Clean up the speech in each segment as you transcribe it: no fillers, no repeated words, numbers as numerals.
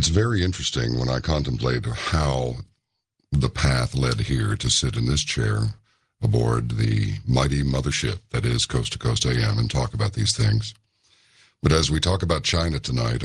It's very interesting when I contemplate how the path led here to sit in this chair aboard the mighty mothership that is Coast to Coast AM and talk about these things. But as we talk about China tonight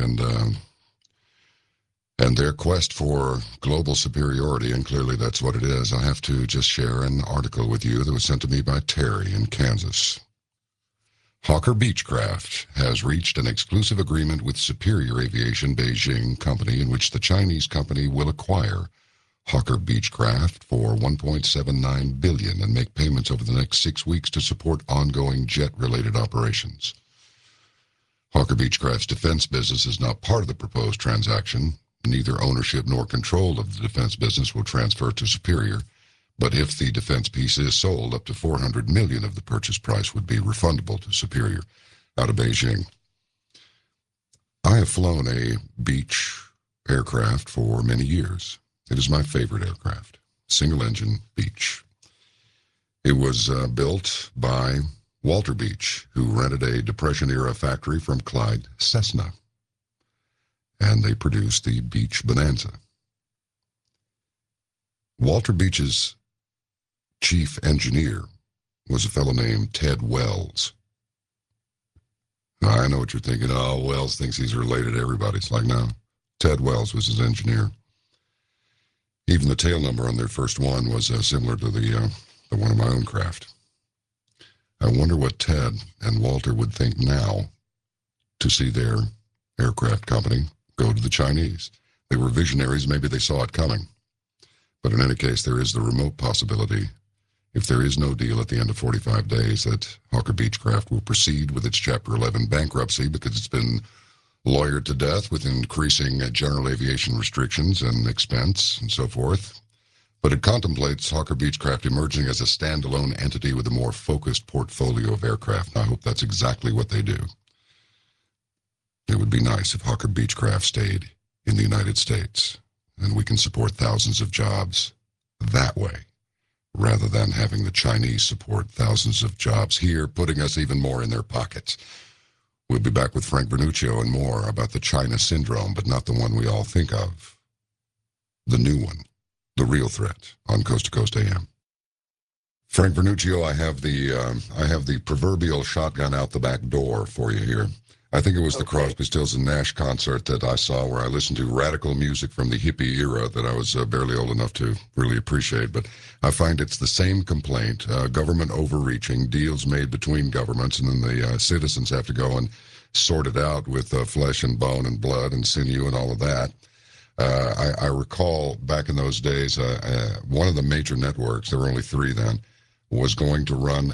and their quest for global superiority, and clearly that's what it is, I have to just share an article with you that was sent to me by Terry in Kansas. Hawker Beechcraft has reached an exclusive agreement with Superior Aviation Beijing Company in which the Chinese company will acquire Hawker Beechcraft for $1.79 billion and make payments over the next 6 weeks to support ongoing jet-related operations. Hawker Beechcraft's defense business is not part of the proposed transaction. Neither ownership nor control of the defense business will transfer to Superior, but if the defense piece is sold, up to $400 million of the purchase price would be refundable to Superior out of Beijing. I have flown a Beech aircraft for many years. It is my favorite aircraft, single-engine Beech. It was built by Walter Beech, who rented a Depression-era factory from Clyde Cessna, and they produced the Beech Bonanza. Walter Beech's chief engineer was a fellow named Ted Wells. Now, I know what you're thinking. Oh, Wells thinks he's related to everybody. It's like, no. Ted Wells was his engineer. Even the tail number on their first one was similar to the one of my own craft. I wonder what Ted and Walter would think now to see their aircraft company go to the Chinese. They were visionaries. Maybe they saw it coming. But in any case, there is the remote possibility, if there is no deal at the end of 45 days, that Hawker Beechcraft will proceed with its Chapter 11 bankruptcy because it's been lawyered to death with increasing general aviation restrictions and expense and so forth. But it contemplates Hawker Beechcraft emerging as a standalone entity with a more focused portfolio of aircraft. And I hope that's exactly what they do. It would be nice if Hawker Beechcraft stayed in the United States and we can support thousands of jobs that way, rather than having the Chinese support thousands of jobs here, putting us even more in their pockets. We'll be back with Frank Vernuccio and more about the China syndrome, but not the one we all think of. The new one, the real threat, on Coast to Coast AM. Frank Vernuccio, I have the proverbial shotgun out the back door for you here. I think it was the Crosby, Stills and Nash concert that I saw where I listened to radical music from the hippie era that I was barely old enough to really appreciate. But I find it's the same complaint, government overreaching, deals made between governments, and then the citizens have to go and sort it out with flesh and bone and blood and sinew and all of that. I recall back in those days, one of the major networks, there were only 3 then, was going to run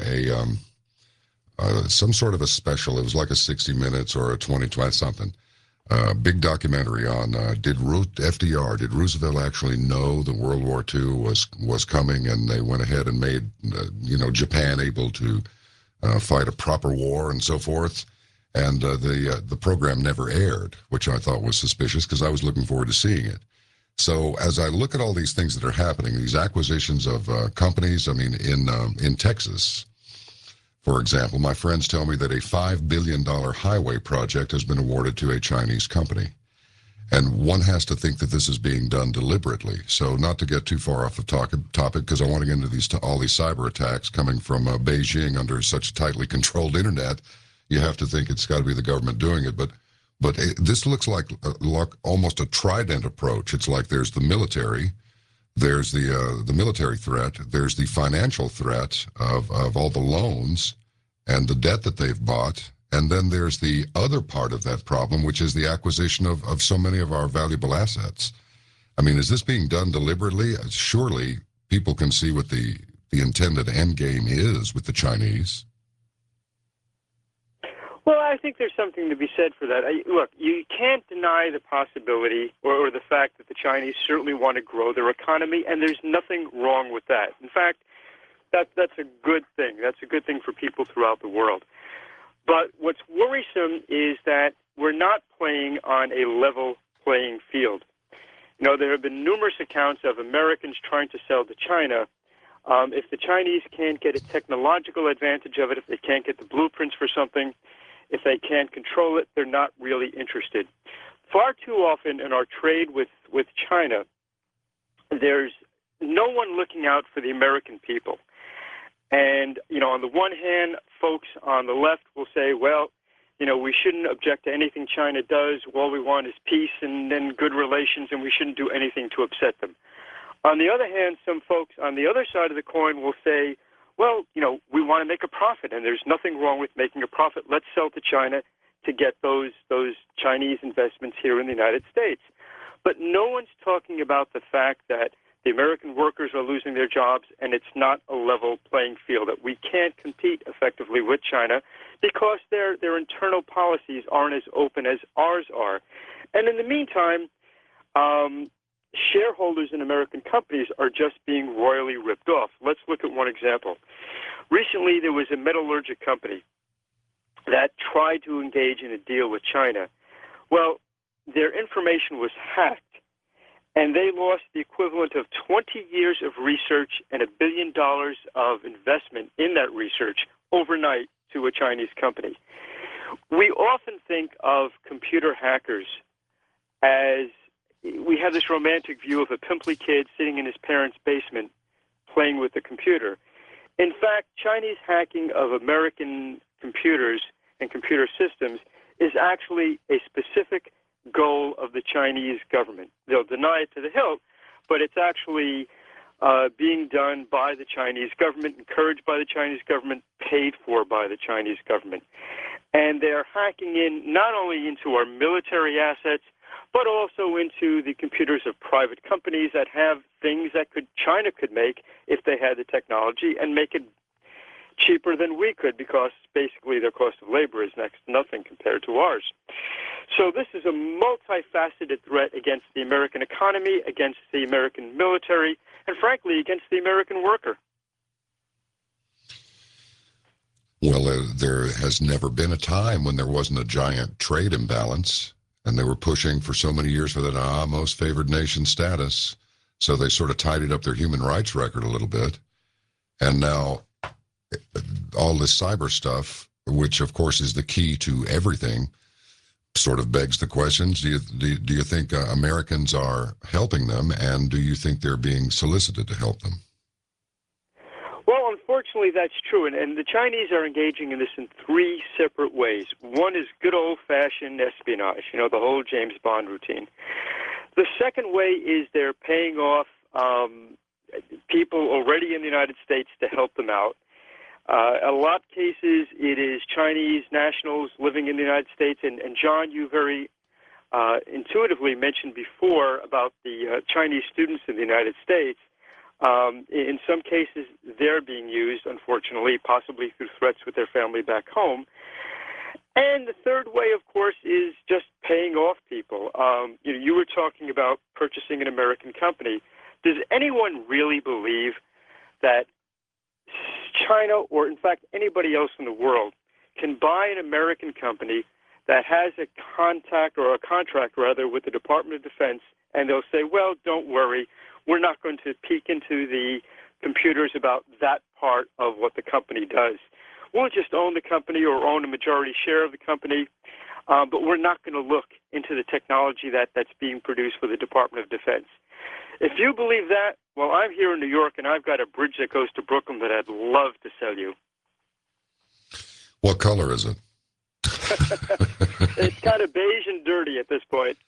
some sort of a special. It was like a 60 Minutes or a 20 something. Big documentary on did Roosevelt actually know that World War II was coming, and they went ahead and made Japan able to fight a proper war and so forth. And the program never aired, which I thought was suspicious because I was looking forward to seeing it. So as I look at all these things that are happening, these acquisitions of companies, I mean, in Texas, for example, my friends tell me that a $5 billion highway project has been awarded to a Chinese company. And one has to think that this is being done deliberately. So not to get too far off the topic, because I want to get into all these cyber attacks coming from Beijing under such a tightly controlled internet, you have to think it's got to be the government doing it. But this looks like almost a trident approach. It's like there's the military, there's the military threat, there's the financial threat of all the loans and the debt that they've bought, and then there's the other part of that problem, which is the acquisition of so many of our valuable assets. I mean, is this being done deliberately? Surely people can see what the intended end game is with the Chinese. Well, I think there's something to be said for that. Look, you can't deny the possibility or the fact that the Chinese certainly want to grow their economy, and there's nothing wrong with that. In fact, that's a good thing. That's a good thing for people throughout the world. But what's worrisome is that we're not playing on a level playing field. There have been numerous accounts of Americans trying to sell to China. If the Chinese can't get a technological advantage of it, if they can't get the blueprints for something, if they can't control it, they're not really interested. Far too often in our trade with China, there's no one looking out for the American people. And, on the one hand, folks on the left will say, well, we shouldn't object to anything China does. All we want is peace and good relations, and we shouldn't do anything to upset them. On the other hand, some folks on the other side of the coin will say, well, we want to make a profit, and there's nothing wrong with making a profit. Let's sell to China to get those Chinese investments here in the United States. But no one's talking about the fact that the American workers are losing their jobs, and it's not a level playing field, that we can't compete effectively with China because their internal policies aren't as open as ours are. And in the meantime, shareholders in American companies are just being royally ripped off. Let's look at one example. Recently, there was a metallurgic company that tried to engage in a deal with China. Well, their information was hacked, and they lost the equivalent of 20 years of research and $1 billion of investment in that research overnight to a Chinese company. We often think of computer hackers as we have this romantic view of a pimply kid sitting in his parents' basement playing with the computer. In fact, Chinese hacking of American computers and computer systems is actually a specific goal of the Chinese government. They'll deny it to the hilt, but it's actually being done by the Chinese government, encouraged by the Chinese government, paid for by the Chinese government. And they're hacking in not only into our military assets, but also into the computers of private companies that have things that China could make if they had the technology, and make it cheaper than we could, because basically their cost of labor is next to nothing compared to ours. So this is a multifaceted threat against the American economy, against the American military, and frankly, against the American worker. Well, there has never been a time when there wasn't a giant trade imbalance, and they were pushing for so many years for that most favored nation status. So they sort of tidied up their human rights record a little bit. And now all this cyber stuff, which of course is the key to everything, sort of begs the questions. Do you think Americans are helping them, and do you think they're being solicited to help them? Well, unfortunately, that's true, and the Chinese are engaging in this in three separate ways. One is good old-fashioned espionage, the whole James Bond routine. The second way is they're paying off people already in the United States to help them out. A lot of cases, it is Chinese nationals living in the United States, and John, you very intuitively mentioned before about the Chinese students in the United States. In some cases, they're being used, unfortunately, possibly through threats with their family back home. And the third way, of course, is just paying off people. You were talking about purchasing an American company. Does anyone really believe that China, or in fact anybody else in the world, can buy an American company that has a contract with the Department of Defense, and they'll say, well, don't worry, we're not going to peek into the computers about that part of what the company does. We'll just own the company or own a majority share of the company, but we're not going to look into the technology that's being produced for the Department of Defense. If you believe that, well, I'm here in New York, and I've got a bridge that goes to Brooklyn that I'd love to sell you. What color is it? It's kind of beige and dirty at this point.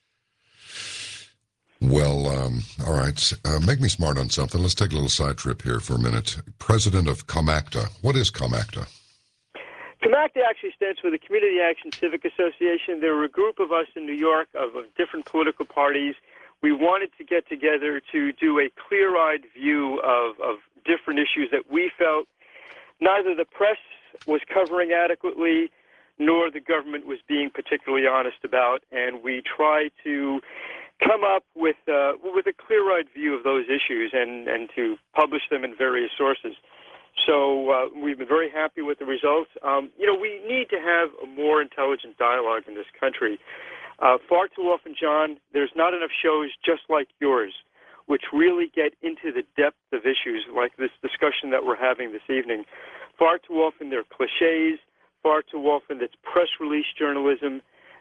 Well, all right. Make me smart on something. Let's take a little side trip here for a minute. President of ComACTA. What is ComACTA? ComACTA actually stands for the Community Action Civic Association. There were a group of us in New York of different political parties. We wanted to get together to do a clear-eyed view of different issues that we felt neither the press was covering adequately nor the government was being particularly honest about, and we tried to come up with a clear-eyed view of those issues and to publish them in various sources. So we've been very happy with the results. We need to have a more intelligent dialogue in this country. Far too often, John, there's not enough shows just like yours, which really get into the depth of issues like this discussion that we're having this evening. Far too often they're cliches. Far too often it's press release journalism.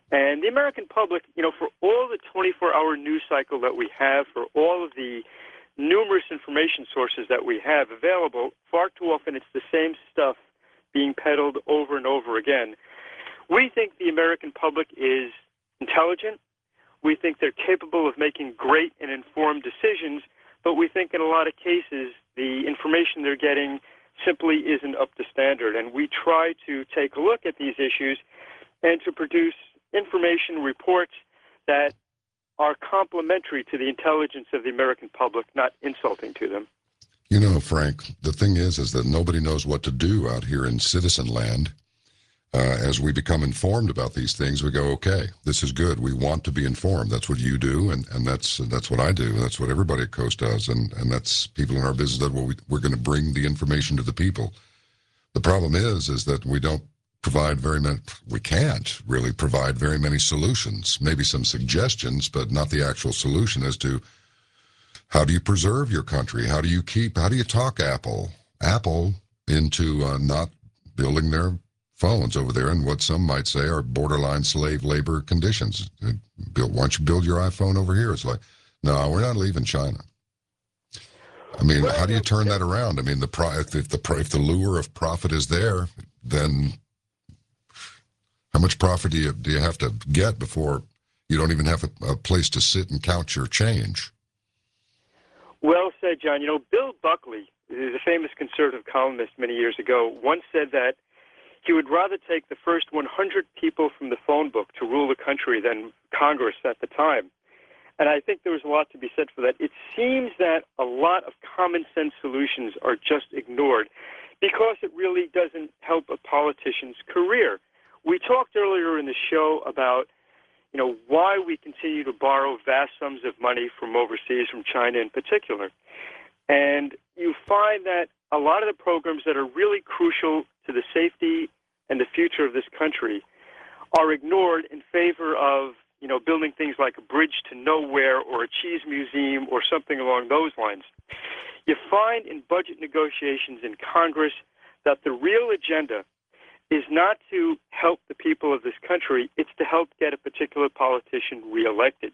And the American public, for all the 24-hour news cycle that we have, for all of the numerous information sources that we have available, far too often it's the same stuff being peddled over and over again. We think the American public is intelligent. We think they're capable of making great and informed decisions, but we think in a lot of cases the information they're getting simply isn't up to standard. And we try to take a look at these issues and to produce information reports that are complementary to the intelligence of the American public, not insulting to them. You know, Frank, the thing is that nobody knows what to do out here in citizen land. As we become informed about these things, we go, okay, this is good. We want to be informed. That's what you do, and that's what I do. That's what everybody at Coast does, and that's people in our business that we're going to bring the information to the people. The problem is that we don't provide very many, we can't really provide very many solutions, maybe some suggestions, but not the actual solution as to how do you preserve your country? How do you talk Apple into not building their phones over there in what some might say are borderline slave labor conditions? Why don't you build your iPhone over here? It's like, no, we're not leaving China. I mean, how do you turn that around? I mean, if the lure of profit is there, then how much profit do you have to get before you don't even have a place to sit and count your change? Well said, John. Bill Buckley, the famous conservative columnist many years ago, once said that he would rather take the first 100 people from the phone book to rule the country than Congress at the time. And I think there was a lot to be said for that. It seems that a lot of common sense solutions are just ignored because it really doesn't help a politician's career. We talked earlier in the show about, why we continue to borrow vast sums of money from overseas, from China in particular. And you find that a lot of the programs that are really crucial to the safety and the future of this country are ignored in favor of, building things like a bridge to nowhere or a cheese museum or something along those lines. You find in budget negotiations in Congress that the real agenda is not to help the people of this country, it's to help get a particular politician reelected.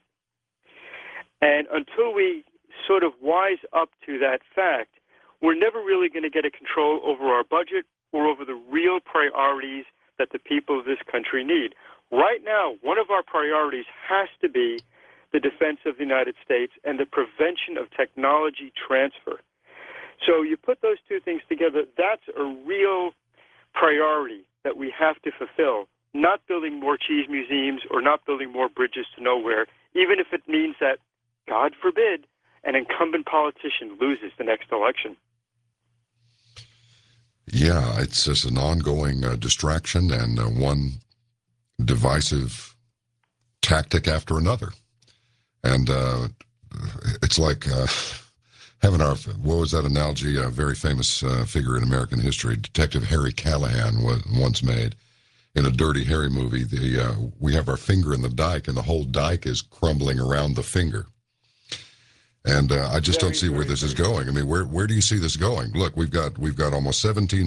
And until we sort of wise up to that fact, we're never really going to get a control over our budget or over the real priorities that the people of this country need. Right now, one of our priorities has to be the defense of the United States and the prevention of technology transfer. So you put those two things together, that's a real priority that we have to fulfill, not building more cheese museums or not building more bridges to nowhere, even if it means that, God forbid, an incumbent politician loses the next election. Yeah, it's just an ongoing distraction and one divisive tactic after another. And it's like having what was that analogy? A very famous figure in American history, Detective Harry Callahan, once made in a Dirty Harry movie. We have our finger in the dike, and the whole dike is crumbling around the finger. And I just don't see where this is going. I mean, where do you see this going? Look, we've got almost $17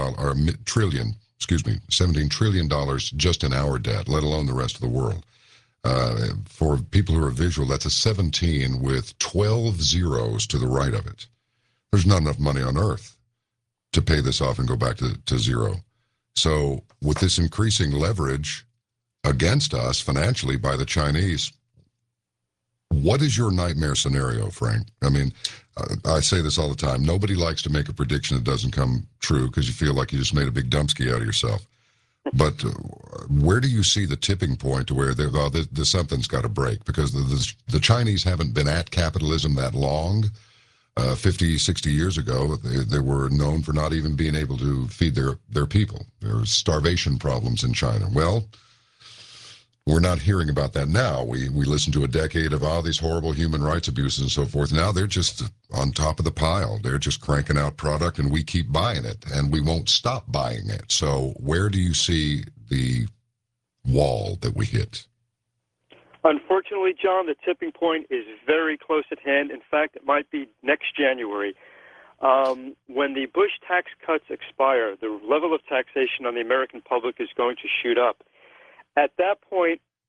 trillion just in our debt, let alone the rest of the world. For people who are visual, that's a 17 with 12 zeros to the right of it. There's not enough money on earth to pay this off and go back to zero. So with this increasing leverage against us financially by the Chinese, what is your nightmare scenario, Frank? I mean, I say this all the time. Nobody likes to make a prediction that doesn't come true because you feel like you just made a big dumpski out of yourself. But where do you see the tipping point to where something's got to break? Because the Chinese haven't been at capitalism that long. 50, 60 years ago, they were known for not even being able to feed their people. There were starvation problems in China. Well, we're not hearing about that now. We listened to a decade of all these horrible human rights abuses and so forth. Now they're just on top of the pile. They're just cranking out product, and we keep buying it, and we won't stop buying it. So where do you see the wall that we hit? Unfortunately, John, the tipping point is very close at hand. In fact, it might be next January. When the Bush tax cuts expire, the level of taxation on the American public is going to shoot up. At that point,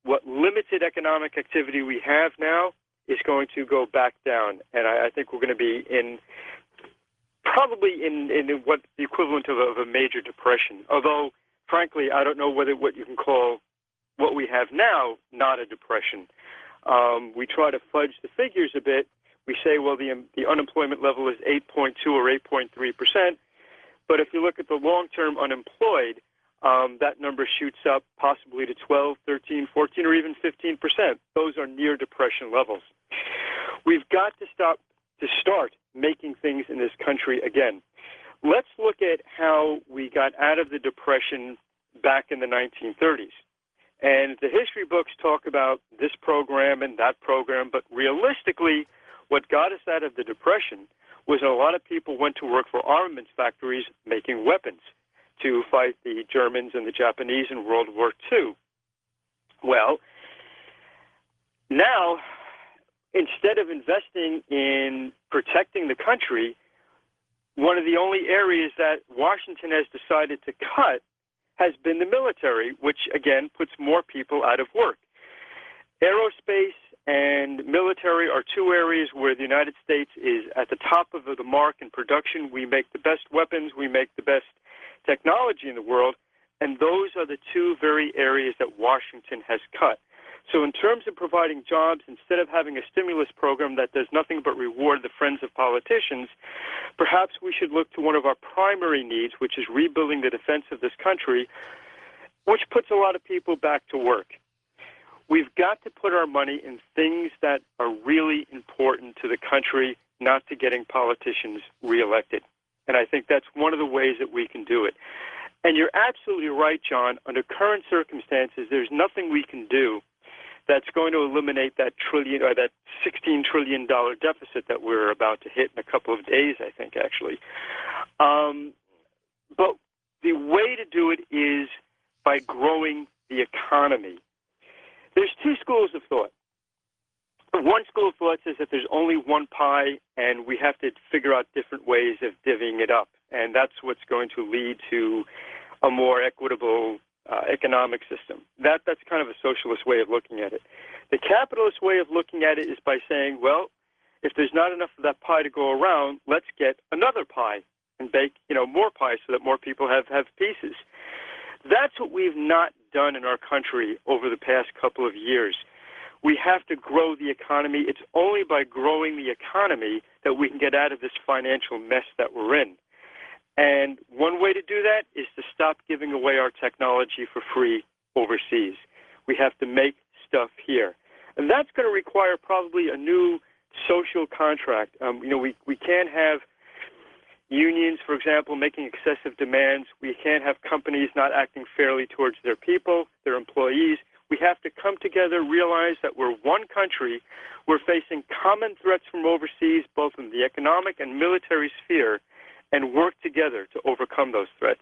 what limited economic activity we have now is going to go back down. And I think we're going to be probably in what the equivalent of a major depression. Although, frankly, I don't know whether what you can call what we have now not a depression. We try to fudge the figures a bit. We say, well, the unemployment level is 8.2 or 8.3%. But if you look at the long-term unemployed, that number shoots up possibly to 12, 13, 14, or even 15%. Those are near depression levels. We've got to start making things in this country again. Let's look at how we got out of the depression back in the 1930s. And the history books talk about this program and that program, but realistically, what got us out of the depression was a lot of people went to work for armaments factories making weapons to fight the Germans and the Japanese in World War II. Well, now, instead of investing in protecting the country, one of the only areas that Washington has decided to cut has been the military, which, again, puts more people out of work. Aerospace and military are two areas where the United States is at the top of the mark in production. We make the best weapons. We make the best technology in the world. And those are the two very areas that Washington has cut. So in terms of providing jobs, instead of having a stimulus program that does nothing but reward the friends of politicians, perhaps we should look to one of our primary needs, which is rebuilding the defense of this country, which puts a lot of people back to work. We've got to put our money in things that are really important to the country, not to getting politicians reelected. And I think that's one of the ways that we can do it. And you're absolutely right, John. Under current circumstances, there's nothing we can do that's going to eliminate that $16 trillion deficit that we're about to hit in a couple of days, I think, actually. But the way to do it is by growing the economy. There's two schools of thought. One school of thought says that there's only one pie, and we have to figure out different ways of divvying it up. And that's what's going to lead to a more equitable economic system. That's kind of a socialist way of looking at it. The capitalist way of looking at it is by saying, well, if there's not enough of that pie to go around, let's get another pie and bake, more pies so that more people have pieces. That's what we've not done in our country over the past couple of years. We have to grow the economy. It's only by growing the economy that we can get out of this financial mess that we're in. And one way to do that is to stop giving away our technology for free overseas. We have to make stuff here. And that's going to require probably a new social contract. We can't have unions, for example, making excessive demands. We can't have companies not acting fairly towards their people, their employees. We have to come together, realize that we're one country. We're facing common threats from overseas, both in the economic and military sphere, and work together to overcome those threats.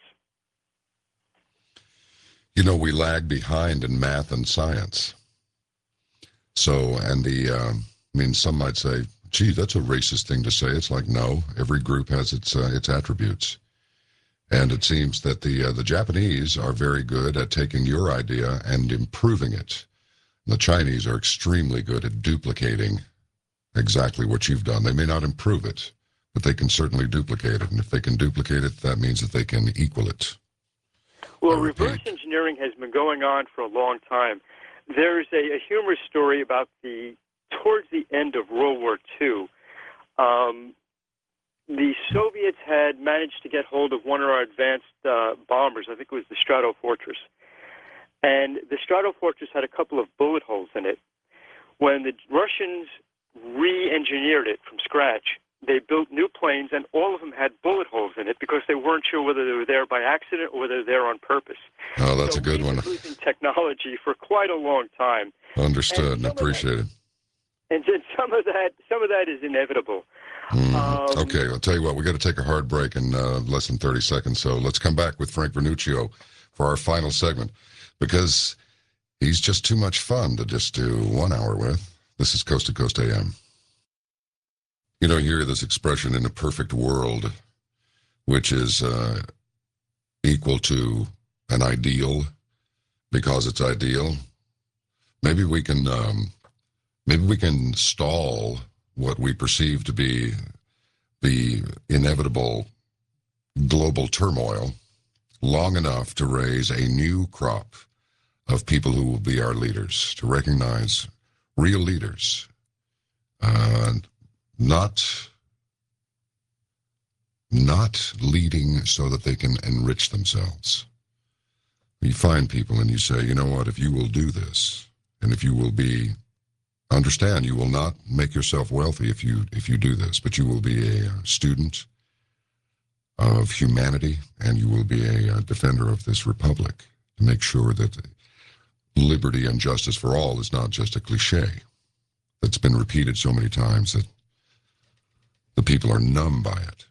We lag behind in math and science. So, and some might say, gee, that's a racist thing to say. It's like, no, every group has its attributes. And it seems that the Japanese are very good at taking your idea and improving it. The Chinese are extremely good at duplicating exactly what you've done. They may not improve it, but they can certainly duplicate it. And if they can duplicate it, that means that they can equal it. Well, reverse engineering has been going on for a long time. There's a humorous story about towards the end of World War II, the Soviets had managed to get hold of one of our advanced bombers. I think it was the Stratofortress. And the Stratofortress had a couple of bullet holes in it. When the Russians re-engineered it from scratch, they built new planes, and all of them had bullet holes in it because they weren't sure whether they were there by accident or whether they were there on purpose. Oh, that's a good one. We've been losing technology for quite a long time. Understood and appreciated. And some of that is inevitable. Okay, I'll tell you what, we got to take a hard break in less than 30 seconds. So let's come back with Frank Vernuccio for our final segment, because he's just too much fun to just do 1 hour with. This is Coast to Coast AM. You hear this expression, in a perfect world, which is equal to an ideal because it's ideal. maybe we can stall what we perceive to be the inevitable global turmoil long enough to raise a new crop of people who will be our leaders, to recognize real leaders, not leading so that they can enrich themselves. You find people and you say, you know what, if you will do this, and if you will understand, you will not make yourself wealthy if you do this, but you will be a student of humanity, and you will be a defender of this republic to make sure that liberty and justice for all is not just a cliche that's been repeated so many times that the people are numb by it.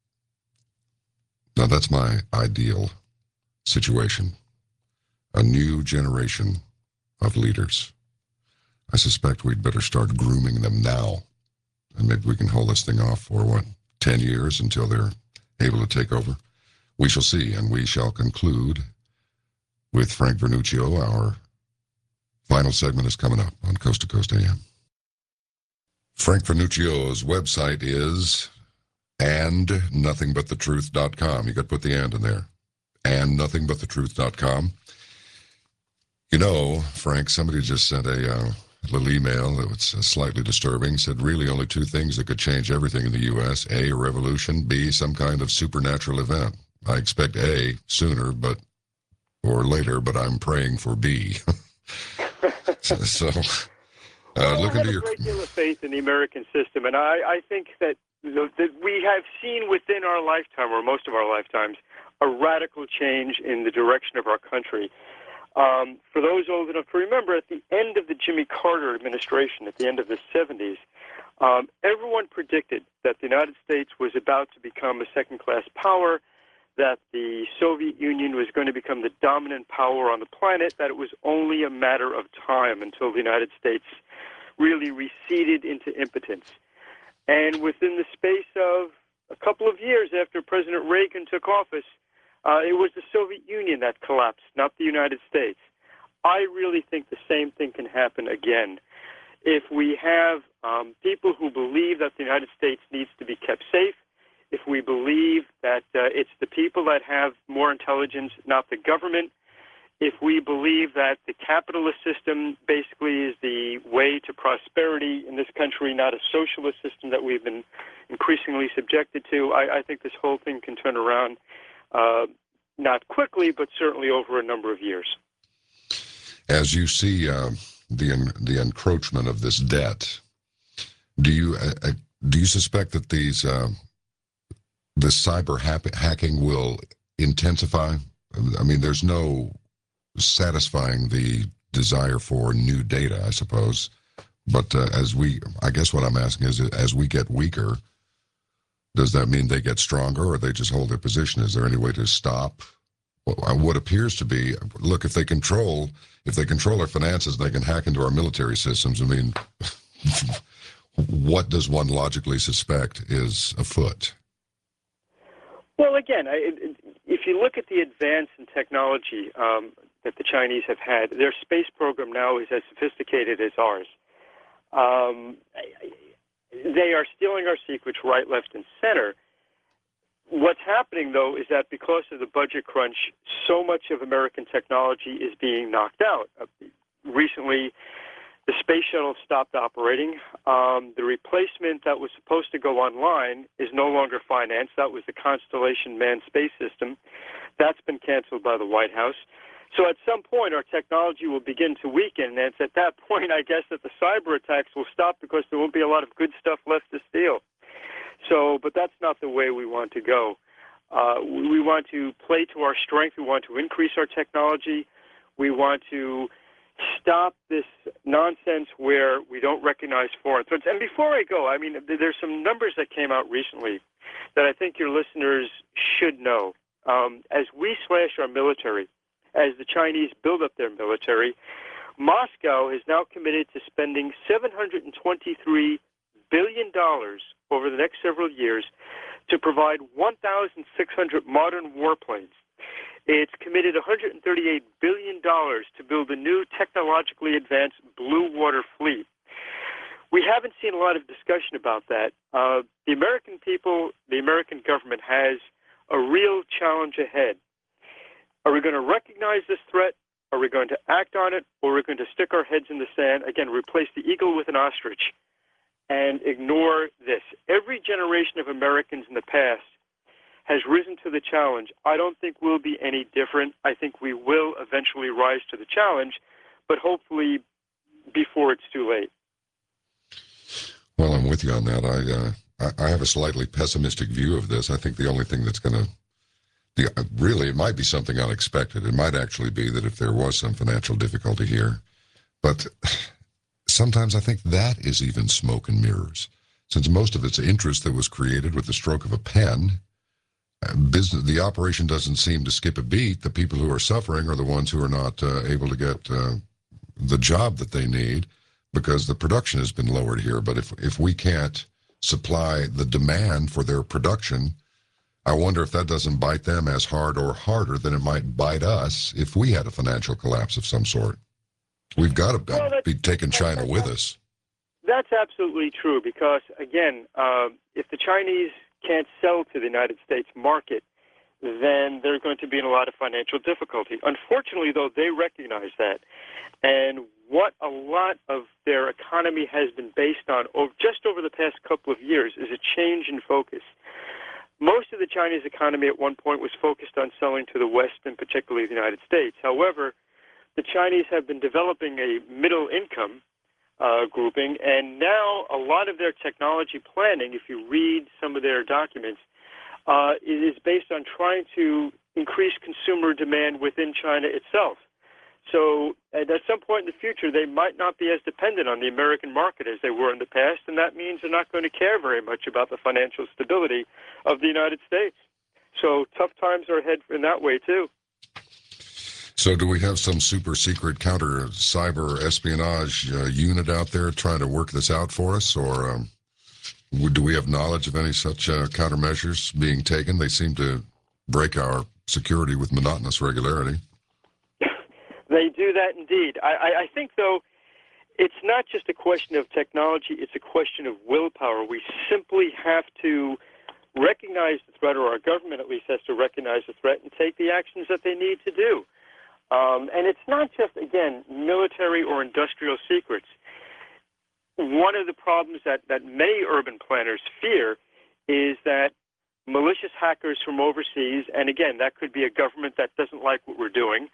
Now that's my ideal situation. A new generation of leaders. I suspect we'd better start grooming them now. And maybe we can hold this thing off for, 10 years until they're able to take over? We shall see, and we shall conclude with Frank Vernuccio. Our final segment is coming up on Coast to Coast AM. Frank Vernuccio's website is andnothingbuttetruth.com. You got to put the and in there. andnothingbuttetruth.com. You know, Frank, somebody just sent a little email that was slightly disturbing. Said really only two things that could change everything in the U.S. A revolution. B, some kind of supernatural event. I expect A sooner, or later, but I'm praying for B. Look into your... I have a great deal of faith in the American system, and I think that we have seen within our lifetime, or most of our lifetimes, a radical change in the direction of our country. For those old enough to remember, at the end of the Jimmy Carter administration, at the end of the 70s, everyone predicted that the United States was about to become a second-class power, that the Soviet Union was going to become the dominant power on the planet, that it was only a matter of time until the United States really receded into impotence. And within the space of a couple of years after President Reagan took office, it was the Soviet Union that collapsed, not the United States. I really think the same thing can happen again. If we have people who believe that the United States needs to be kept safe, if we believe that it's the people that have more intelligence, not the government, if we believe that the capitalist system basically is the way to prosperity in this country, not a socialist system that we've been increasingly subjected to, I think this whole thing can turn around. Not quickly, but certainly over a number of years. As you see the encroachment of this debt, do you suspect that this cyber hacking will intensify? I mean, there's no satisfying the desire for new data, I suppose. But I guess what I'm asking is, as we get weaker, does that mean they get stronger, or they just hold their position? Is there any way to stop what appears to be? Look, if they control our finances, they can hack into our military systems. I mean, what does one logically suspect is afoot? Well, again, if you look at the advance in technology that the Chinese have had, their space program now is as sophisticated as ours. They are stealing our secrets right, left, and center. What's happening, though, is that because of the budget crunch, so much of American technology is being knocked out. Recently, the space shuttle stopped operating. The replacement that was supposed to go online is no longer financed. That was the Constellation Manned Space System. That's been canceled by the White House. So at some point, our technology will begin to weaken, and it's at that point, I guess, that the cyber attacks will stop because there won't be a lot of good stuff left to steal. So, but that's not the way we want to go. We want to play to our strength. We want to increase our technology. We want to stop this nonsense where we don't recognize foreign threats. And before I go, I mean, there's some numbers that came out recently that I think your listeners should know. As we slash our military, as the Chinese build up their military, Moscow is now committed to spending $723 billion over the next several years to provide 1,600 modern warplanes. It's committed $138 billion to build a new technologically advanced blue water fleet. We haven't seen a lot of discussion about that. The American people, the American government has a real challenge ahead. Are we going to recognize this threat? Are we going to act on it? Or are we going to stick our heads in the sand, again, replace the eagle with an ostrich, and ignore this? Every generation of Americans in the past has risen to the challenge. I don't think we'll be any different. I think we will eventually rise to the challenge, but hopefully before it's too late. Well, I'm with you on that. I have a slightly pessimistic view of this. I think the only thing that's going to, really, it might be something unexpected. It might actually be that if there was some financial difficulty here, but sometimes I think that is even smoke and mirrors. Since most of its interest that was created with the stroke of a pen, the operation doesn't seem to skip a beat. The people who are suffering are the ones who are not able to get the job that they need, because the production has been lowered here. But if we can't supply the demand for their production, I wonder if that doesn't bite them as hard or harder than it might bite us if we had a financial collapse of some sort. We've got to be taking China with us. That's absolutely true, because, again, if the Chinese can't sell to the United States market, then they're going to be in a lot of financial difficulty. Unfortunately, though, they recognize that. And what a lot of their economy has been based on just over the past couple of years is a change in focus. Most of the Chinese economy at one point was focused on selling to the West, and particularly the United States. However, the Chinese have been developing a middle income grouping, and now a lot of their technology planning, if you read some of their documents, is based on trying to increase consumer demand within China itself. So at some point in the future, they might not be as dependent on the American market as they were in the past, and that means they're not going to care very much about the financial stability of the United States. So tough times are ahead in that way, too. So do we have some super secret counter cyber espionage unit out there trying to work this out for us, or do we have knowledge of any such countermeasures being taken? They seem to break our security with monotonous regularity. They do that indeed. I think, though, it's not just a question of technology, it's a question of willpower. We simply have to recognize the threat, or our government at least has to recognize the threat and take the actions that they need to do. And it's not just, again, military or industrial secrets. One of the problems that many urban planners fear is that malicious hackers from overseas, and again, that could be a government that doesn't like what we're doing,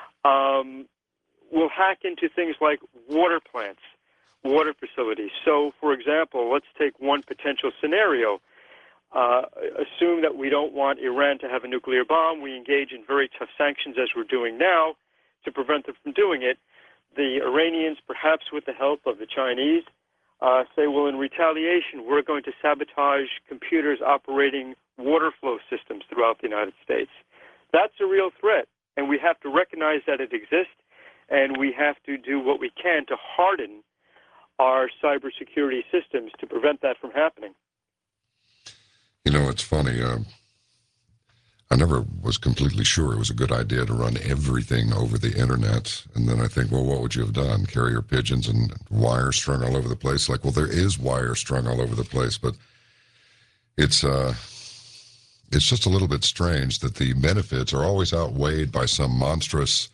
will hack into things like water plants, water facilities. So, for example, let's take one potential scenario. Assume that we don't want Iran to have a nuclear bomb. We engage in very tough sanctions, as we're doing now, to prevent them from doing it. The Iranians, perhaps with the help of the Chinese, say, well, in retaliation, we're going to sabotage computers operating water flow systems throughout the United States. That's a real threat, and we have to recognize that it exists, and we have to do what we can to harden our cybersecurity systems to prevent that from happening. You know, it's funny. I never was completely sure it was a good idea to run everything over the internet. And then I think, well, what would you have done? Carrier pigeons and wire strung all over the place? Like, well, there is wire strung all over the place, but it's just a little bit strange that the benefits are always outweighed by some monstrous,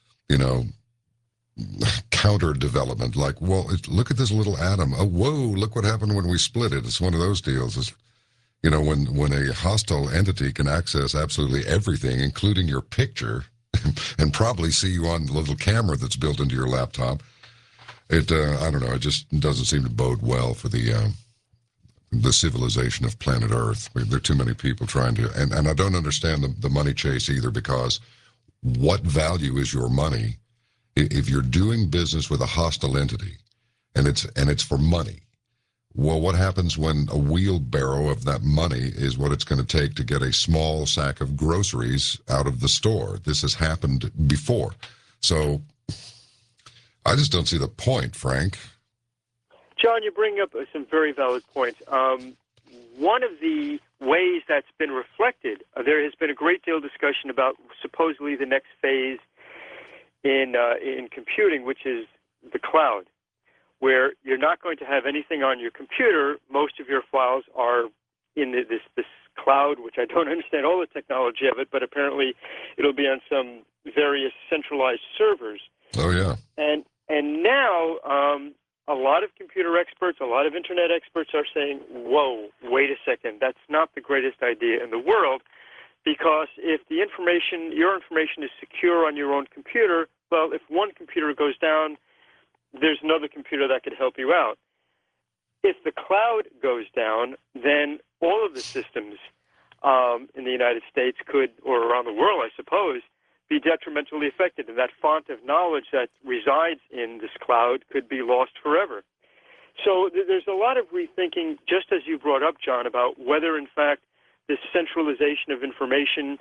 counter development. Like, well, look at this little atom. Oh, whoa, look what happened when we split it. It's one of those deals. It's, when a hostile entity can access absolutely everything, including your picture, and probably see you on the little camera that's built into your laptop, I don't know, it just doesn't seem to bode well for the civilization of planet Earth. There are too many people trying to, and I don't understand the money chase either, because what value is your money if you're doing business with a hostile entity and it's for money? Well, what happens when a wheelbarrow of that money is what it's going to take to get a small sack of groceries out of the store? This has happened before. So I just don't see the point, Frank. John, you bring up some very valid points. one of the ways that's been reflected, there has been a great deal of discussion about supposedly the next phase in computing, which is the cloud, where you're not going to have anything on your computer. Most of your files are in this cloud, which I don't understand all the technology of it, but apparently it'll be on some various centralized servers. Oh, yeah. And now a lot of computer experts, a lot of internet experts are saying, whoa, wait a second, that's not the greatest idea in the world, because if your information is secure on your own computer, well, if one computer goes down, there's another computer that could help you out. If the cloud goes down, then all of the systems in the United States could, or around the world, I suppose, be detrimentally affected, and that font of knowledge that resides in this cloud could be lost forever. So there's a lot of rethinking, just as you brought up, John, about whether, in fact, this centralization of information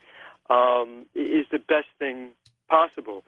is the best thing possible.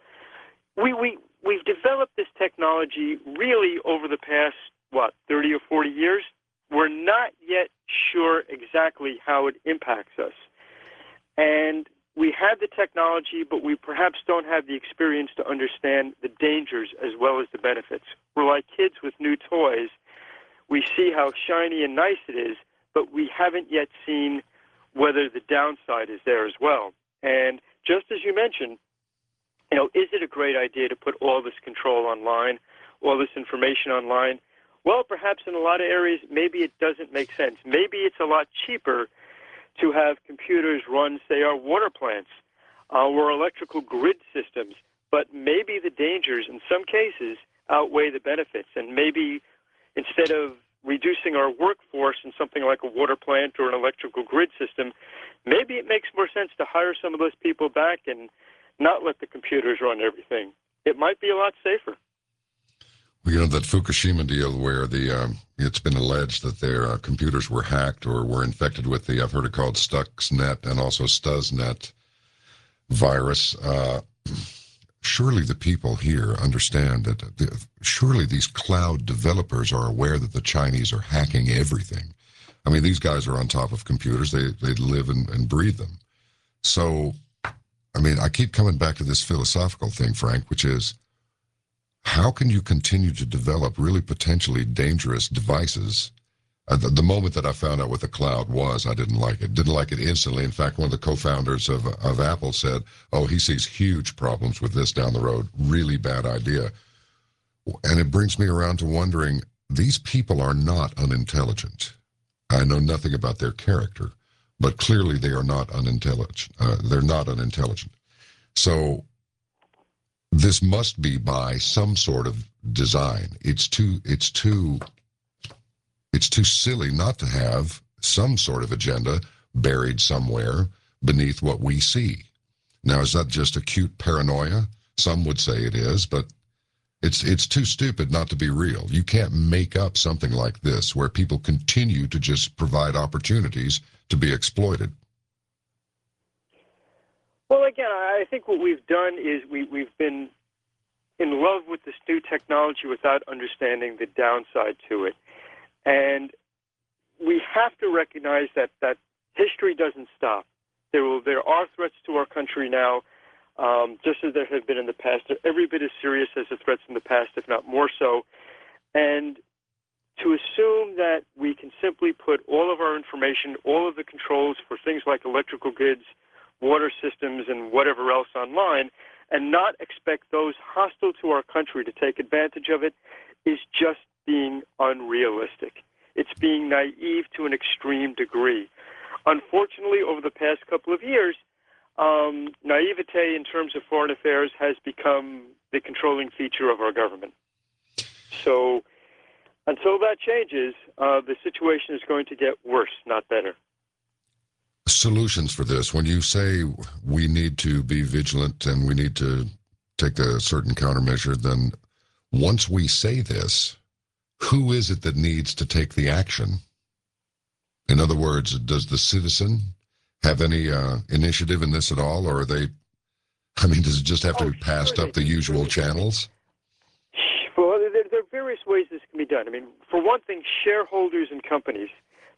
We've developed this technology really over the past, 30 or 40 years. We're not yet sure exactly how it impacts us. And we have the technology, but we perhaps don't have the experience to understand the dangers as well as the benefits. We're like kids with new toys. We see how shiny and nice it is, but we haven't yet seen whether the downside is there as well. And just as you mentioned, is it a great idea to put all this control online, all this information online? Well, perhaps in a lot of areas, maybe it doesn't make sense. Maybe it's a lot cheaper to have computers run, say, our water plants or electrical grid systems, but maybe the dangers in some cases outweigh the benefits, and maybe instead of reducing our workforce in something like a water plant or an electrical grid system, maybe it makes more sense to hire some of those people back and not let the computers run everything. It might be a lot safer. Well, that Fukushima deal where it's been alleged that their computers were hacked or were infected with I've heard it called Stuxnet and also Stuxnet virus. Surely the people here understand that surely these cloud developers are aware that the Chinese are hacking everything. I mean, these guys are on top of computers. They live and breathe them. So, I mean, I keep coming back to this philosophical thing, Frank, which is, how can you continue to develop really potentially dangerous devices? The moment that I found out what the cloud was, I didn't like it. Didn't like it instantly. In fact, one of the co-founders of Apple said, he sees huge problems with this down the road. Really bad idea. And it brings me around to wondering, these people are not unintelligent. I know nothing about their character, but clearly they are not unintelligent. They're not unintelligent. So this must be by some sort of design. It's too silly not to have some sort of agenda buried somewhere beneath what we see. Now, is that just acute paranoia? Some would say it is, but it's too stupid not to be real. You can't make up something like this where people continue to just provide opportunities to be exploited. Well, again, I think what we've done is we've been in love with this new technology without understanding the downside to it. And we have to recognize that history doesn't stop. There are threats to our country now, just as there have been in the past. They're every bit as serious as the threats in the past, if not more so. And to assume that we can simply put all of our information, all of the controls for things like electrical grids, water systems, and whatever else online, and not expect those hostile to our country to take advantage of it is just being unrealistic. It's being naive to an extreme degree. Unfortunately, over the past couple of years, naivete in terms of foreign affairs has become the controlling feature of our government. So until that changes, the situation is going to get worse, not better. Solutions for this. When you say we need to be vigilant and we need to take a certain countermeasure, then once we say this, who is it that needs to take the action? In other words, does the citizen have any initiative in this at all, or are they, does it just have to be passed up the usual channels? Well, there are various ways this can be done. For one thing, shareholders in companies,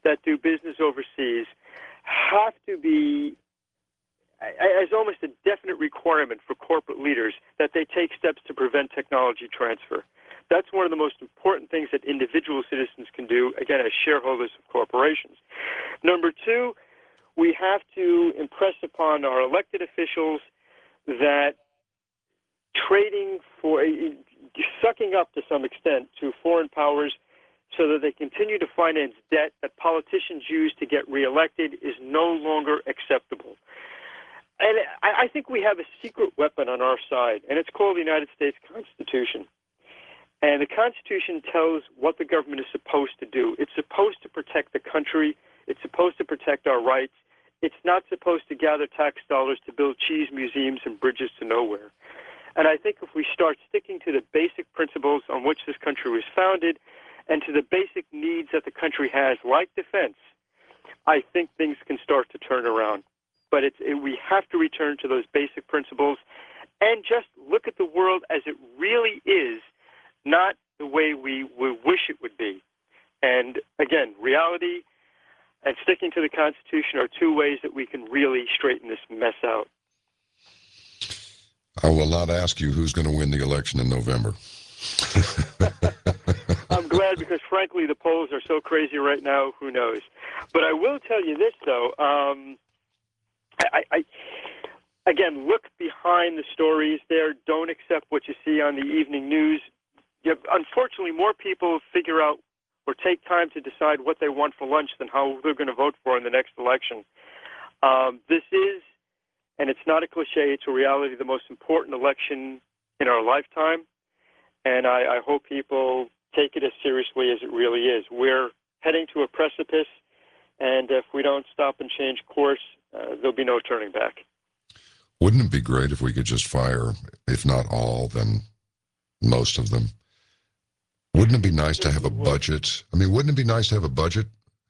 that do business overseas have to be, as almost a definite requirement for corporate leaders, that they take steps to prevent technology transfer. That's one of the most important things that individual citizens can do, again, as shareholders of corporations. Number two, we have to impress upon our elected officials that trading for, sucking up to some extent to foreign powers so that they continue to finance debt that politicians use to get reelected is no longer acceptable. And I think we have a secret weapon on our side, and it's called the United States Constitution. And the Constitution tells what the government is supposed to do. It's supposed to protect the country. It's supposed to protect our rights. It's not supposed to gather tax dollars to build cheese museums and bridges to nowhere. And I think if we start sticking to the basic principles on which this country was founded and to the basic needs that the country has, like defense, I think things can start to turn around. But we have to return to those basic principles and just look at the world as it really is, not the way we wish it would be. And again, reality and sticking to the Constitution are two ways that we can really straighten this mess out. I will not ask you who's going to win the election in November. I'm glad, because frankly the polls are so crazy right now, who knows. But I will tell you this, though. Again, look behind the stories there. Don't accept what you see on the evening news. Unfortunately, more people figure out or take time to decide what they want for lunch than how they're going to vote for in the next election. This is, and it's not a cliche, it's a reality, the most important election in our lifetime. And I hope people take it as seriously as it really is. We're heading to a precipice, and if we don't stop and change course, there'll be no turning back. Wouldn't it be great if we could just fire, if not all, then most of them? Wouldn't it be nice to have a budget? I mean, wouldn't it be nice to have a budget?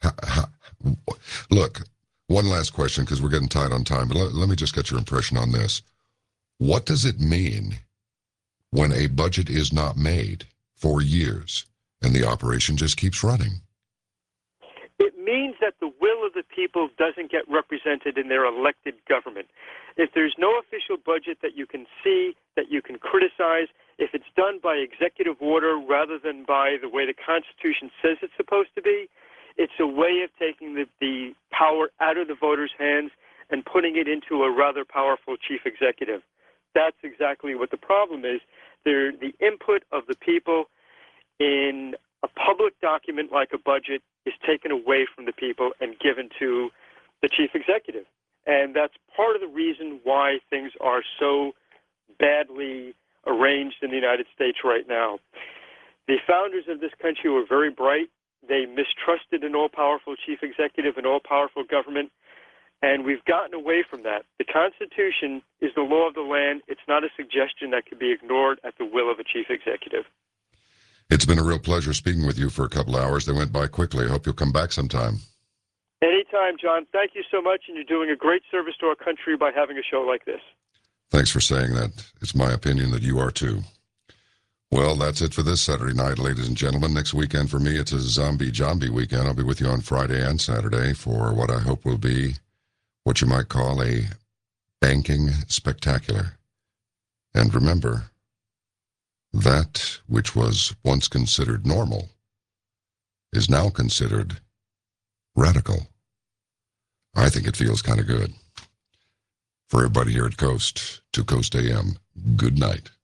Look, one last question, because we're getting tight on time, but let me just get your impression on this. What does it mean when a budget is not made for years and the operation just keeps running? It means that the will of the people doesn't get represented in their elected government. If there's no official budget that you can see, that you can criticize, if it's done by executive order rather than by the way the Constitution says it's supposed to be, it's a way of taking the power out of the voters' hands and putting it into a rather powerful chief executive. That's exactly what the problem is. The input of the people in a public document like a budget is taken away from the people and given to the chief executive. And that's part of the reason why things are so badly arranged in the United States right now. The founders of this country were very bright. They mistrusted an all-powerful chief executive, an all-powerful government, and we've gotten away from that. The Constitution is the law of the land. It's not a suggestion that can be ignored at the will of a chief executive. It's been a real pleasure speaking with you for a couple hours. They went by quickly. I hope you'll come back sometime. Anytime, John. Thank you so much, and you're doing a great service to our country by having a show like this. Thanks for saying that. It's my opinion that you are too. Well, that's it for this Saturday night, ladies and gentlemen. Next weekend for me, it's a zombie weekend. I'll be with you on Friday and Saturday for what I hope will be what you might call a banking spectacular. And remember, that which was once considered normal is now considered radical. I think it feels kind of good. For everybody here at Coast to Coast AM, good night.